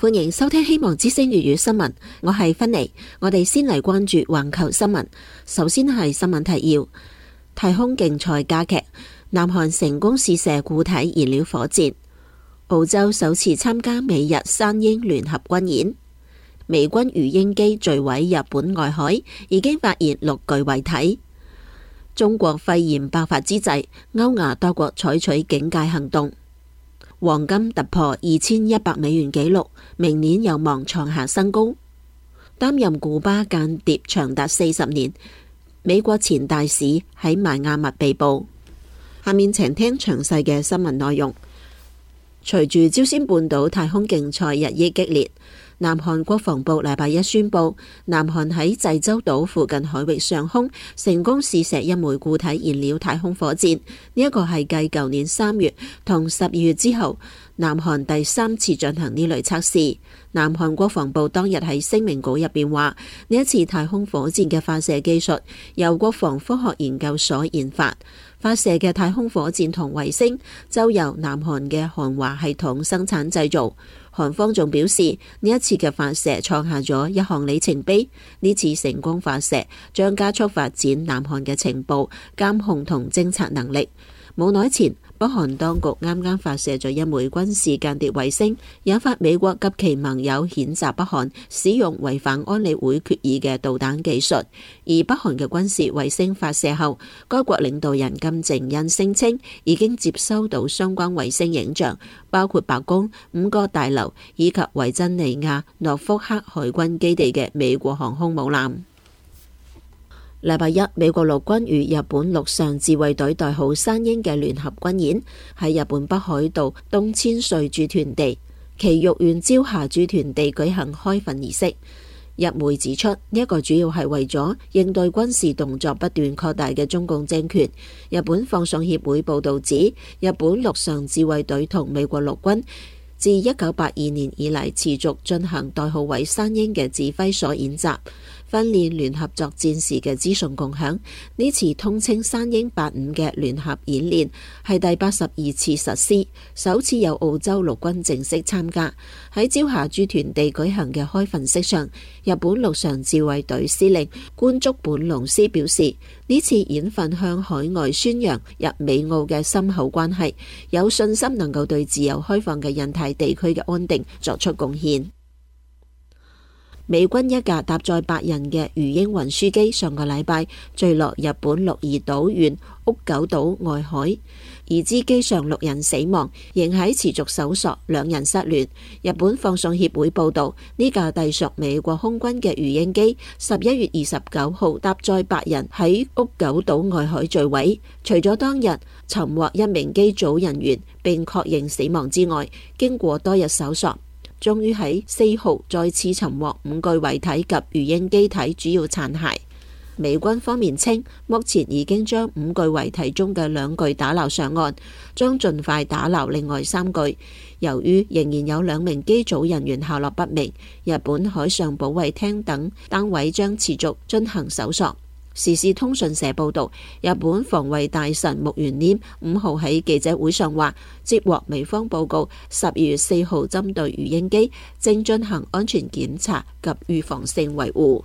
歡迎收聽希望之聲粵語新聞，我係芬妮。我哋先嚟關注環球新聞。首先係新聞提要：太空競賽加劇，南韓成功試射固體燃料火箭；澳洲首次參加美日三英聯合軍演；美軍魚鷹機墜毀日本外海，已經發現6具遺體。中國肺炎爆發之際，歐亞多國採取警戒行動。黃金突破2100美元紀錄，明年有望創下新高。擔任古巴間諜長達40年，美國前大使喺邁阿密被捕。下面請聽詳細嘅新聞內容。隨住朝鮮半島太空競賽日益激烈，南韓國防部禮拜一宣布，南韓喺濟州島附近海域上空成功試射一枚固體燃料太空火箭。呢一個係繼舊年3月同12月之後，南韓第3次進行呢類測試。南韓國防部當日喺聲明稿入邊話，呢一次太空火箭嘅發射技術由國防科學研究所研發，發射嘅太空火箭同衛星就由南韓嘅韓華系統生產製造。韓方仲表示，呢一次嘅發射創下咗一項里程碑，呢次成功發射將加速發展南韓嘅情報、監控同偵察能力。冇耐前，北韓當局啱啱發射咗一枚軍事間諜衛星，引發美國及其盟友譴責北韓使用違反安理會決議嘅導彈技術。而北韓嘅軍事衛星發射後，該國領導人金正恩聲稱已經接收到相關衛星影像，包括白宮、5個大樓以及維珍尼亞諾福克海軍基地嘅美國航空母艦。禮拜一，美國陸軍與日本陸上自衛隊代號三英嘅聯合軍演喺日本北海道東千歲駐屯地埼玉縣朝霞駐屯地舉行開訓儀式。日媒指出，呢一個主要係為咗應對軍事動作不斷擴大嘅中共政權。日本放送協會報道指，日本陸上自衛隊同美國陸軍自1982年以嚟持續進行代號為三英嘅指揮所演習，訓練聯合作戰時嘅資訊共享。呢次通稱三英85嘅聯合演練係第82次實施，首次有澳洲陸軍正式參加。喺朝霞駐屯地舉行嘅開訓式上，日本陸上自衛隊司令官竹本隆司表示，呢次演訓向海外宣揚日美澳嘅深厚關係，有信心能夠對自由開放嘅印太地區嘅安定作出貢獻。美軍一架搭載8人嘅魚鷹運輸機上個禮拜墜落日本鹿兒島縣屋久島外海，已知機上6人死亡，仍喺持續搜索，2人失聯。日本放送協會報道，呢架隸屬美國空軍嘅魚鷹機11月29號搭載8人喺屋久島外海墜毀。除咗當日尋獲1名機組人員並確認死亡之外，經過多日搜索，終於喺4號再次尋獲5具遺體及魚鷹機體主要殘骸。美軍方面稱，目前已經將5具遺體中嘅2具打撈上岸，將盡快打撈另外3具。由於仍然有2名機組人員下落不明，日本海上保衛廳等單位將持續進行搜索。時事通訊社報道，日本防衛大臣木原稔5號喺記者會上話，接獲美方報告，12月4號針對魚鷹機正進行安全檢查及預防性維護。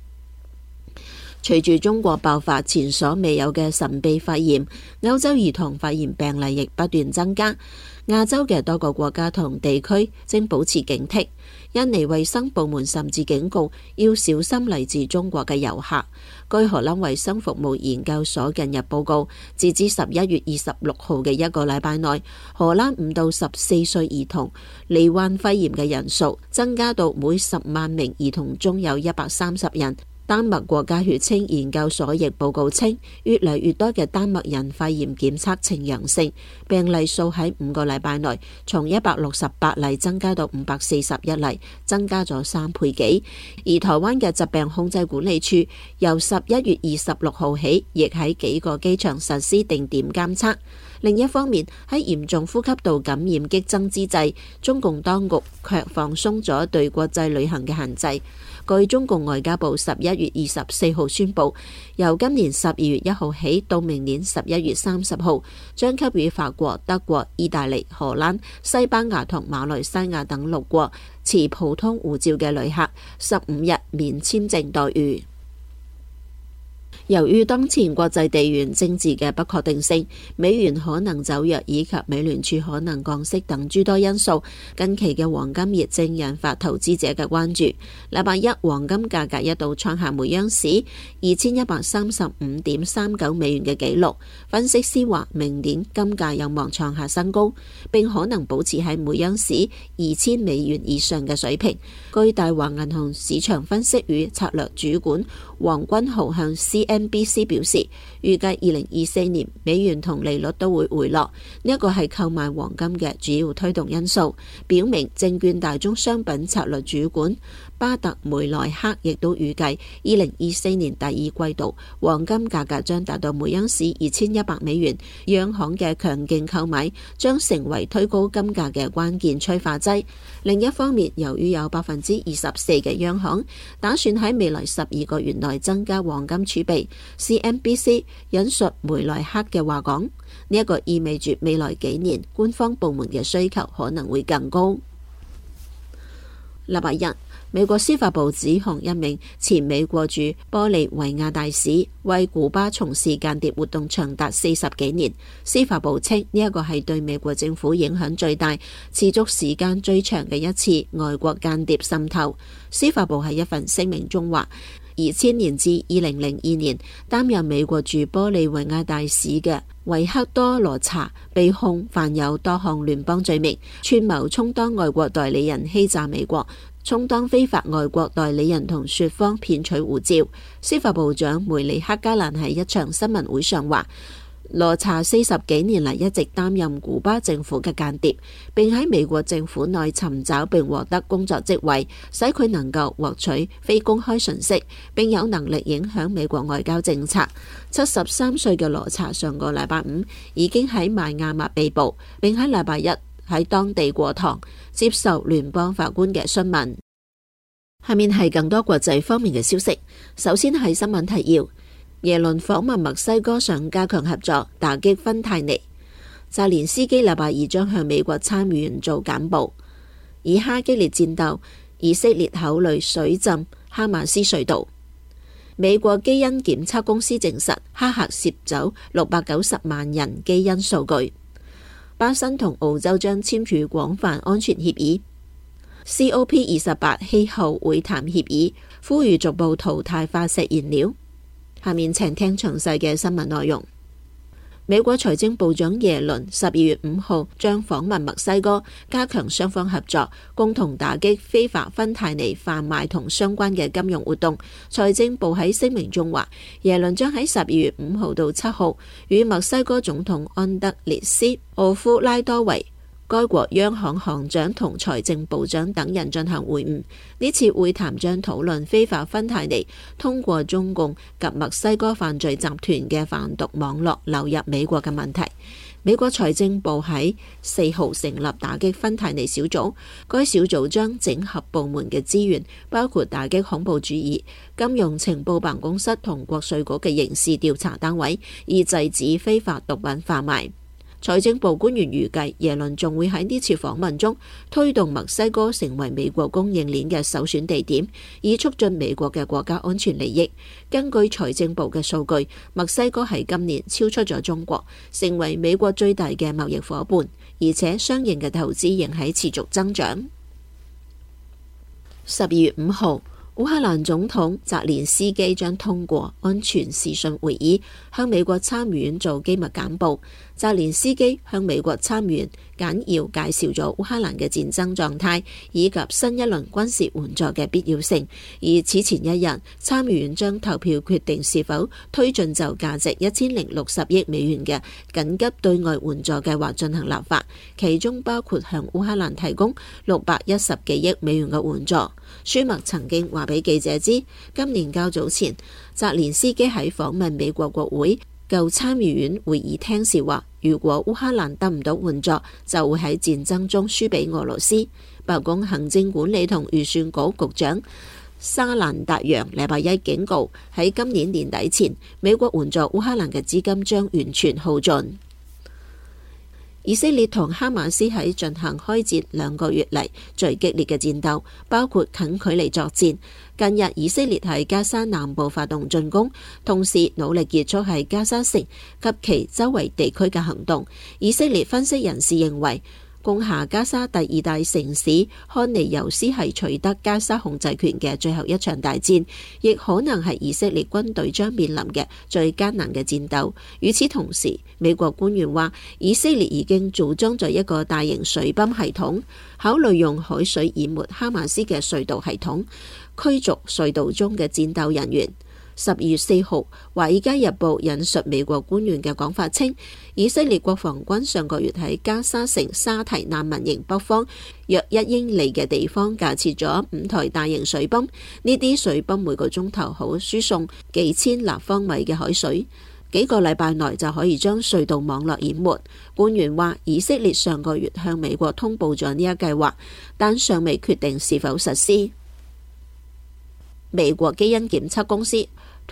隨住中國爆發前所未有嘅神秘肺炎，歐洲兒童肺炎病例亦不斷增加。亞洲嘅多個國家同地區正保持警惕。印尼衛生部門甚至警告要小心嚟自中國嘅遊客。據荷蘭衛生服務研究所近日報告，截至11月26號嘅一個禮拜內，荷蘭5到14歲兒童罹患肺炎嘅人數增加到每10萬名兒童中有130人。丹麥國家血清研究所亦報告稱，越嚟越多嘅丹麥人肺炎檢測呈陽性，病例數喺5個禮拜內從168例增加到541例，增加咗3倍幾。而台灣嘅疾病控制管理處由11月26號起，亦喺幾個機場實施定點監測。 另一方面，喺嚴重呼吸道感染激增之際，中共當局卻放鬆咗對國際旅行嘅限制。據中共外交部11月24號宣布，由今年12月1號起到明年11月30號，將給予法國、德國、意大利、荷蘭、西班牙同馬來西亞等6國持普通護照嘅旅客15日免簽證待遇。由於當前國際地緣政治嘅不確定性、美元可能走弱以及美聯儲可能降息等諸多因素，近期嘅黃金熱正引發投資者嘅關注。禮拜一黃金價格一度創下每盎司2135.39美元嘅紀錄。分析師話，明年金價有望創下新高，並可能保持喺每盎司2000美元以上嘅水平。據大華銀行市場分析與策略主管黃君豪向 CNBC 表示，預計2024年美元同利率都會回落，呢一個係購買黃金嘅主要推動因素。表明證券大宗商品策略主管巴特梅萊克亦都預計2024年第二季度黃金價格將達到每盎司2100美元。央行嘅強勁購買將成為推高金價嘅關鍵催化劑。另一方面，由於有24%嘅央行打算喺未來12個月內增加黃金儲備，CNBC 引述梅萊克嘅話講，呢一個意味住未來幾年官方部門嘅需求可能會更高。禮拜一，美國司法部指控一名前美國駐玻利維亞大使為古巴從事間諜活動長達40幾年。司法部稱呢一個係對美國政府影響最大、持續時間最長嘅一次外國間諜滲透。司法部喺一份聲明中話，2000年至2002年擔任美國駐玻利維亞大使嘅維克多羅查被控犯有多項聯邦罪名，串謀充當外國代理人欺詐美國，充當非法外國代理人同說謊騙取護照。司法部長梅里克加蘭喺一場新聞會上話，羅查40幾年嚟一直擔任古巴政府嘅間諜，並喺美國政府內尋找並獲得工作職位，使佢能夠獲取非公開信息，並有能力影響美國外交政策。73歲嘅羅查上個禮拜五已經喺邁阿密被捕，並喺禮拜一喺當地過堂，接受聯邦法官嘅詢問。下面係更多國際方面嘅消息。首先係新聞提要。耶倫訪問墨西哥想加強合作，打擊芬太尼。澤連斯基禮拜二將向美國參議員做簡報。以哈激烈戰鬥，以色列考慮水浸哈馬斯隧道。美國基因檢測公司證實黑客竊走690萬人基因數據。巴新同澳洲將簽署廣泛安全協議。COP28 氣候會談協議呼籲逐步淘汰化石燃料。下面請聽詳細嘅新聞內容。美國財政部長耶倫12月5號將訪問墨西哥，加強雙方合作，共同打擊非法芬太尼販賣同相關嘅金融活動。財政部喺聲明中話，耶倫將喺12月5號到7號與墨西哥總統安德烈斯·奧夫拉多維、該國央行行長同財政部長等人進行會晤。呢次會談將討論非法芬太尼通過中共及墨西哥犯罪集團嘅販毒網絡流入美國嘅問題。美國財政部喺4號成立打擊芬太尼小組，該小組將整合部門嘅資源，包括打擊恐怖主義、金融情報辦公室同國稅局嘅刑事調查單位，以制止非法毒品販賣。財政部官員預計，耶倫仲會喺呢次訪問中推動墨西哥成為美國供應鏈嘅首選地點，以促進美國嘅國家安全利益。根據財政部嘅數據，墨西哥喺今年超出咗中國，成為美國最大嘅貿易夥伴，而且相應嘅投資仍喺持續增長。12月5號，烏克蘭總統澤連斯基將通過安全視訊會議，向美國參議院做機密簡報。澤連斯基向美國參議院簡要介紹咗烏克蘭嘅戰爭狀態以及新一輪軍事援助嘅必要性。而此前一日，參議院將投票決定是否推進就價值1060億美元嘅緊急對外援助計劃進行立法，其中包括向烏克蘭提供610幾億美元嘅援助。舒默曾經話俾記者知，今年較早前澤連斯基喺訪問美國國會舊參議院會議廳時話，如果烏克蘭得唔到援助，就會喺戰爭中輸俾俄羅斯。白宮行政管理同預算局局長沙蘭達揚禮拜一警告，喺今年年底前，美國援助烏克蘭嘅資金將完全耗盡。以色列同哈馬斯喺進行開戰2個月嚟最激烈嘅戰鬥，包括近距離作戰。近日以色列喺加沙南部發動進攻，同時努力結束喺加沙城及其周圍地區嘅行動。以色列分析人士認為，攻下加沙第2大城市漢尼尤斯係取得加沙控制權嘅最後一場大戰，亦可能係以色列軍隊將面臨嘅最艱難嘅戰鬥。與此同時，美國官員話，以色列已經組裝咗一個大型水泵系統，考慮用海水淹沒哈馬斯嘅隧道系統，驅逐隧道中嘅戰鬥人員。12月4號，《華爾街日報》引述美國官員嘅講法稱，以色列國防軍上個月喺加沙城沙提難民營北方約1英里嘅地方架設咗5台大型水泵，呢啲水泵每個鐘頭可輸送幾千立方米嘅海水，幾個禮拜內就可以將隧道網絡淹沒。官員話，以色列上個月向美國通報咗呢一計劃，但尚未決定是否實施。美國基因檢測公司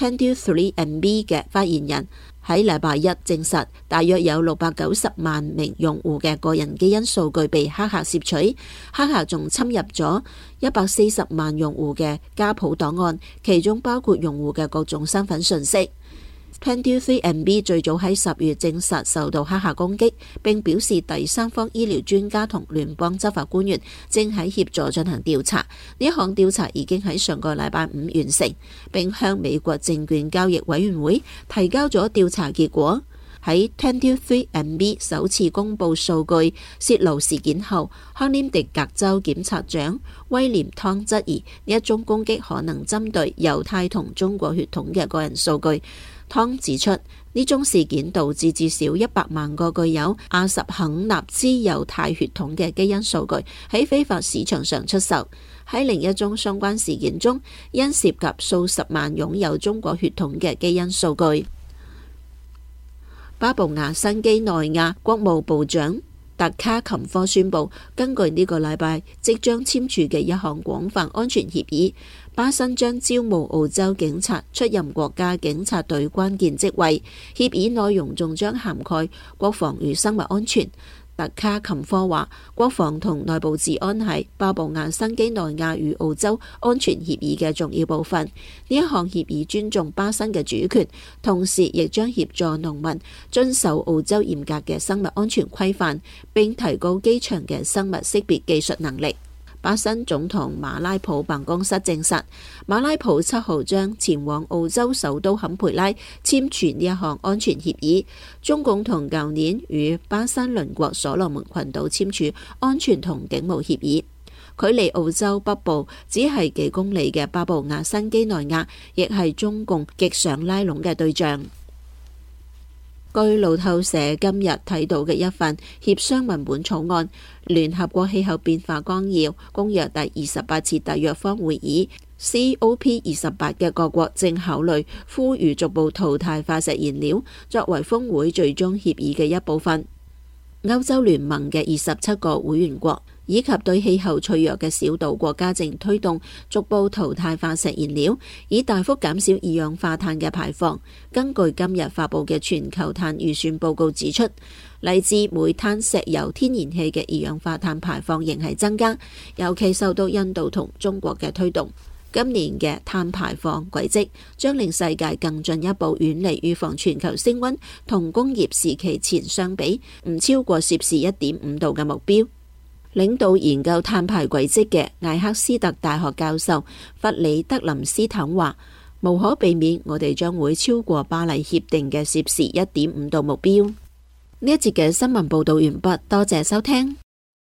23andMe 嘅發言人喺禮拜一證實，大約有690萬名用戶嘅個人基因數據被黑客竊取，黑客仲侵入咗140萬用戶嘅家譜檔案，其中包括用戶嘅各種身份信息。23andMe 最早喺10月證實受到黑客攻擊，並表示第三方醫療專家同聯邦執法官員正喺協助進行調查。呢一項調查已經喺上個禮拜5完成，並向美國證券交易委員會提交咗調查結果。喺 23andMe 首次公佈數據泄露事件後，康涅狄格州檢察長威廉湯質疑呢一宗攻擊可能針對猶太同中國血統嘅個人數據。湯指出，呢宗事件導致至少100萬個具有阿什肯納茲猶太血統嘅基因數據喺非法市場上出售。喺另一宗相關事件中，因涉及數十萬擁有中國血統嘅基因數據。巴布亞新幾內亞國務部長特卡琴科宣布，根據呢個禮拜即將簽署嘅一項廣泛安全協議，巴新將招募澳洲警察出任國家警察隊關鍵職位。協議內容仲將涵蓋國防與生物安全。特卡琴科話，國防同內部治安係巴布亞新幾內亞與澳洲安全協議嘅重要部分。呢一項協議尊重巴新嘅主權，同時亦將協助農民遵守澳洲嚴格嘅生物安全規範，並提高機場嘅生物識別技術能力。巴新總統馬拉普辦公室證實，馬拉普7號將前往澳洲首都坎培拉簽署呢一項安全協議。中共同舊年與巴新鄰國所羅門群島簽署安全同警務協議。距離澳洲北部只係幾公里嘅巴布亞新幾內亞，亦係中共極想拉攏嘅對象。據路透社今日睇到嘅一份協商文本草案，聯合國氣候變化綱要公約第28次締約方會議 COP28 嘅各國正考慮呼籲逐步淘汰化石燃料，作為峰會最終協議嘅一部分。歐洲聯盟嘅27個會員國以及對氣候脆弱嘅小島國家正推動逐步淘汰化石燃料，以大幅減少二氧化碳嘅排放。根據今日發佈嘅全球碳預算報告指出，嚟自煤炭、石油、天然氣嘅二氧化碳排放仍係增加，尤其受到印度同中國嘅推動。今年嘅碳排放軌跡將令世界更進一步遠離預防全球升溫同工業時期前相比唔超過攝氏1.5度嘅目標。領導研究碳排軌跡嘅艾克斯特大學教授弗里德林斯坦話，無可避免我哋將會超過巴黎協定嘅攝氏1.5度目標。呢一節嘅新聞報道完畢，多謝收聽。